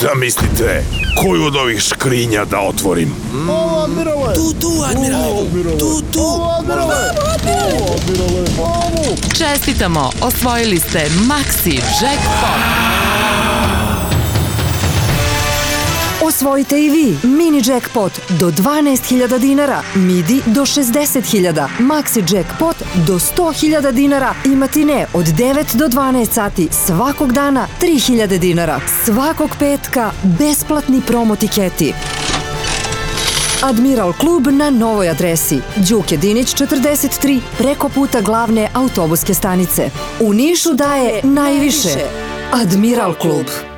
Zamislite, koju od ovih škrinja da otvorim? Ovo, Admirale! Tu, Admirale! Tu! Ovo, Admirale! Ovo, Admirale! Ovo! Čestitamo, osvojili ste Maxi Jackpot. Osvojite i vi mini jackpot do 12.000 dinara, midi do 60.000, maxi jackpot do 100.000 dinara i matine od 9 do 12 sati svakog dana 3.000 dinara. Svakog petka besplatni promo tiketi. Admiral klub na novoj adresi Đuke Dinić 43 preko puta glavne autobuske stanice. U Nišu daje najviše. Admiral klub.